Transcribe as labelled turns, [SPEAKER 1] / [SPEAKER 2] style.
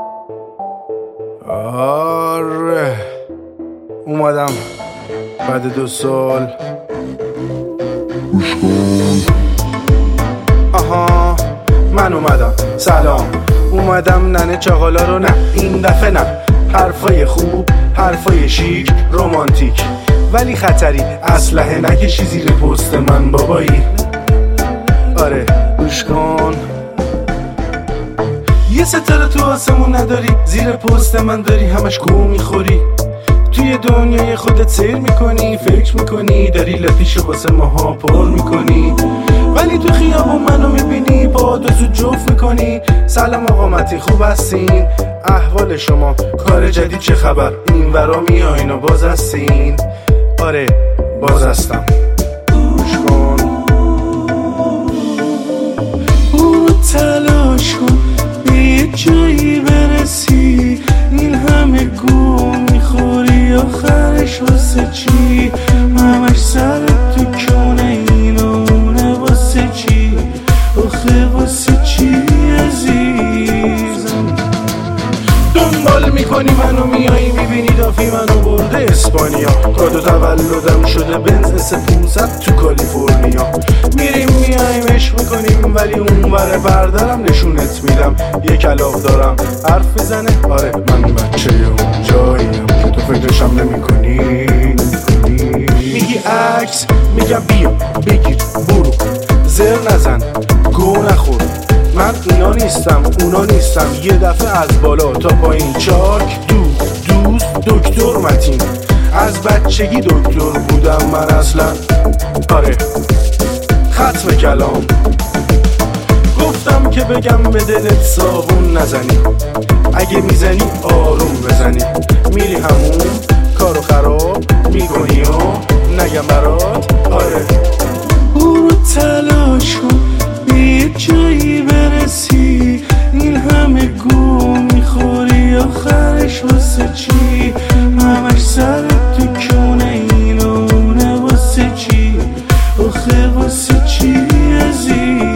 [SPEAKER 1] آره اومدم بعد 2 سال. آها من اومدم، سلام. اومدم ننه چاقالا رو نه این دفعه نه. حرفای خوب، حرفای شیک، رومانتیک، ولی خطری. اسلحه نکشی زیر پست من بابایی. آره گوش کن. یه ستاره تو آسمون نداری، زیر پست من داری همش گو میخوری. توی دنیای خودت سیر میکنی، فکر میکنی داری لپیشو واسه ماها پر میکنی، ولی تو خیابون منو میبینی با زود جفت میکنی. سلام آقا متی خوب هستین؟ احوال شما؟ کار جدید چه خبر؟ این ورا میایین و باز هستین؟ آره باز هستم. گوش کن. برو تلاش کن به یه جایی برسی، این همه گو میخوری آخرش واسه چی؟ همش سرت تو کونه این و اونه واسه چی؟ آخه واسه چی عزیزم؟ دنبال میکنی منو میایی میبینی دافی منو برده اسپانیا، کادو تولدم شده بنز S500 تو کالیفرنیا. میریم میاییم عشق میکنیم ولی اون ور بردارم نشونت میدم. یه کلاغ دارم حرف میزنه، آره من بچه اون جاییم که تو فکرشم نمیکنی. میگی عکس، میگم بیا بگیر برو، زر نزن گو نخور. من اینا نیستم اونا نیستم، یه دفعه از بالا تا پایین چاک دوست دکتر متین. از بچگی دکتر بودم من اصلا. آره ختم کلام. گفتم که بگم به دلت صابون نزنی، اگه میزنی آروم بزنی. میری همون کارو خراب میکنی و نگم برات. آره برو تلاش کن به یه جایی برسی، این همه گو میخوری آخرش واسه چی؟ همش سرت تو کونه این و اونه واسه چی؟ آخه واسه چی عزیز؟